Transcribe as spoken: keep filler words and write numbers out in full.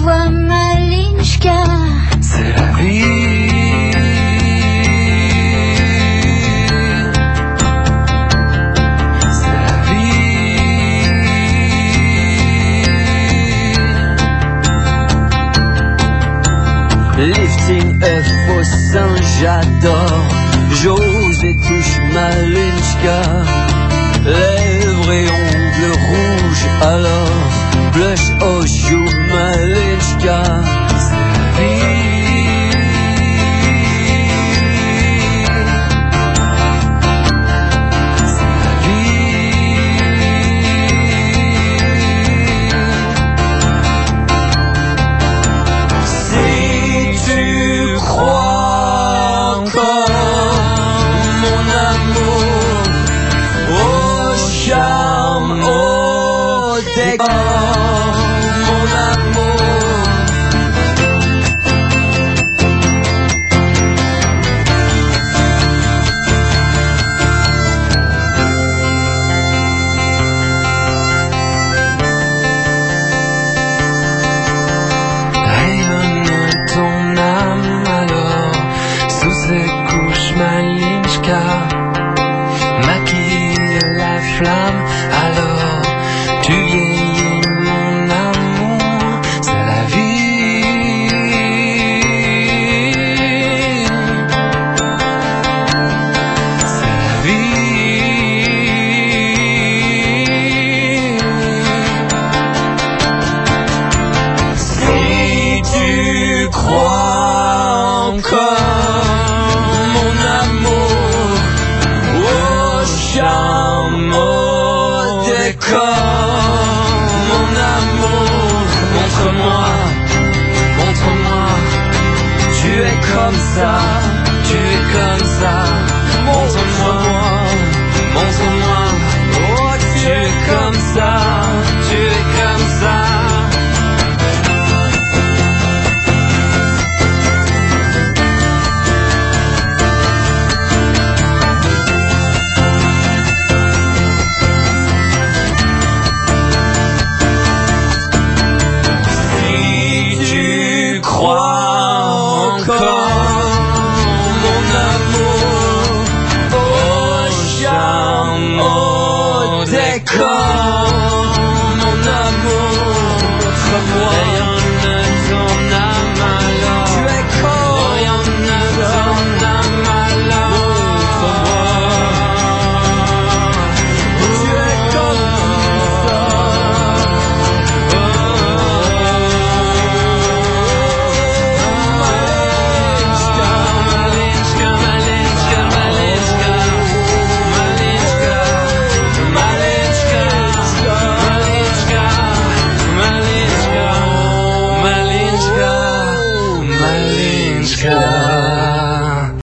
vois Malinchka. C'est la vie. C'est la vie. Lifting œuf au sein, j'adore. J'ose et touche Malinchka. Lèvres et ongles rouges, alors blush aux joues Malinchka. C'est la vie. C'est la vie. Si tu crois encore mon amour, au charme, au décor, mon amour. Rayonne ton âme alors, sous ces couches Malinchka. Maquille la flamme, alors tu vieillis mon amour, c'est la vie. C'est la vie. Si tu crois encore mon amour, au charme, au décor, mon amour, montre-moi, montre-moi, tu es comme ça, tu es comme ça, montre-moi.